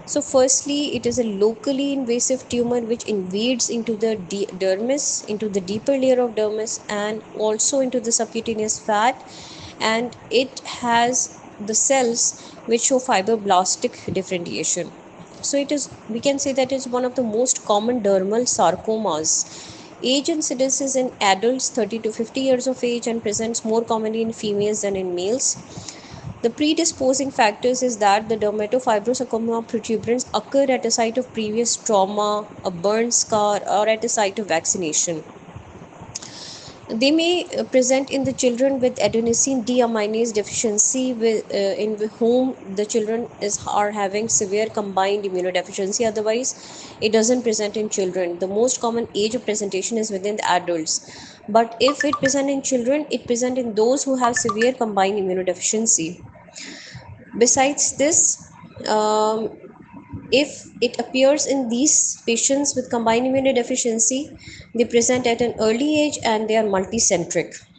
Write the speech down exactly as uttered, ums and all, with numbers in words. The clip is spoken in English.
So firstly, it is a locally invasive tumor which invades into the dermis, into the deeper layer of dermis, and also into the subcutaneous fat, and it has the cells which show fibroblastic differentiation. So it is, we can say that is one of the most common dermal sarcomas. Age incidence is in adults thirty to fifty years of age and presents more commonly in females than in males. The predisposing factors is that the dermatofibrosarcoma protuberance occur at a site of previous trauma, a burn scar, or at a site of vaccination. They may uh, present in the children with adenosine deaminase deficiency, with, uh, in whom the children is are having severe combined immunodeficiency. Otherwise, it doesn't present in children. The most common age of presentation is within the adults. But if it present in children, it present in those who have severe combined immunodeficiency. Besides this, um, if it appears in these patients with combined immunodeficiency, they present at an early age and they are multicentric.